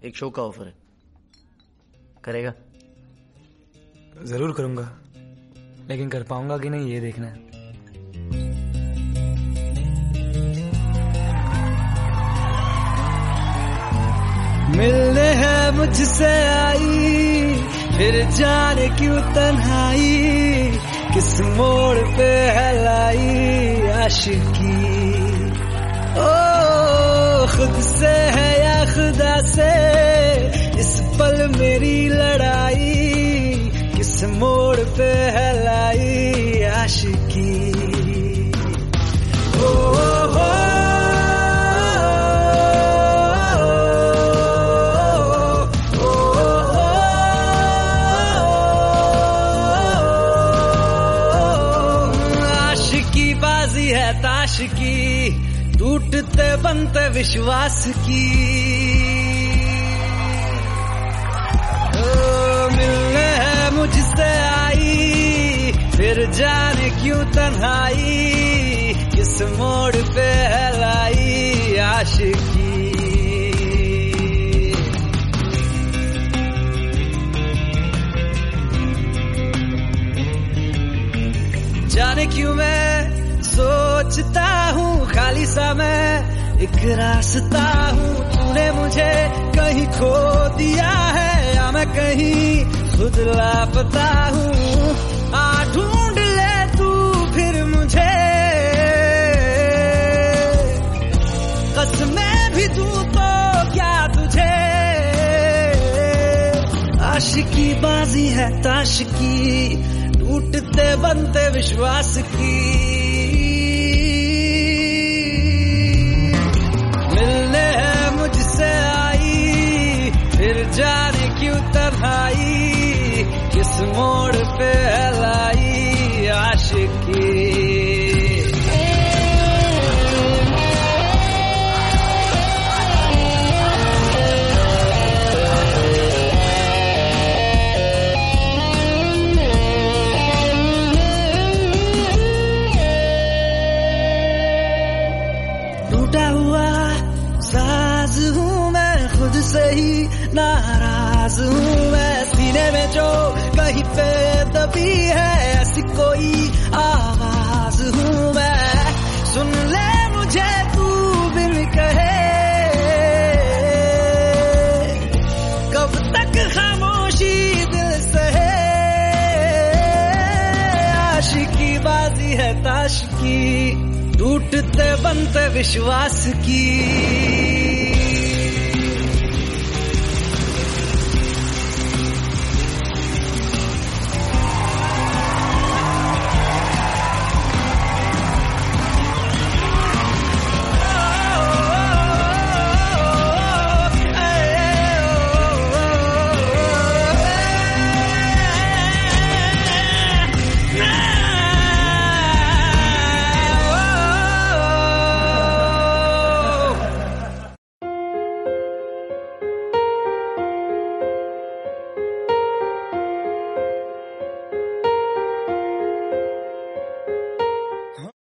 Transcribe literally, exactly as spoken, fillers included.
एक शो का ऑफर है, करेगा? जरूर करूंगा, लेकिन कर पाऊंगा कि नहीं ये देखना है। मिलने है मुझसे आई, फिर जाने क्यों तन्हाई, किस मोड़ पे है लाई आशिकी। ओ खुद से है या खुदा से, इस पल मेरी लड़ाई, किस मोड़ पे है लाई आशिकी। ओ, ओ, ओ है ताश की, टूटते बनते विश्वास की। ओ, मिलने है मुझसे आई, फिर जाने क्यों तन्हाई, किस मोड़ पे है लाई आशिकी। जाने क्यों मैं सोचता हूँ खाली सा मैं एक रास्ता हूँ, तूने मुझे कहीं खो दिया है या मैं कहीं खुद लापता हूँ। आ ढूंढ ले तू फिर मुझे, कसमें भी दूँ तो क्या तुझे। आशिकी बाजी है ताश की, टूटते बनते विश्वास की। फिर जाने क्यों तन्हाई, किस मोड़ पे है लाई आशिकी। टूटा हुआ साज हूँ मैं, खुद से ही नाराज हूँ मैं, सीने में जो कहीं पे दबी है ऐसी कोई आवाज हूँ मैं। सुन ले मुझे तू बिन कहे, कब तक खामोशी दिल सहे। आशिकी बाजी है ताश की, टूटते बनते विश्वास की।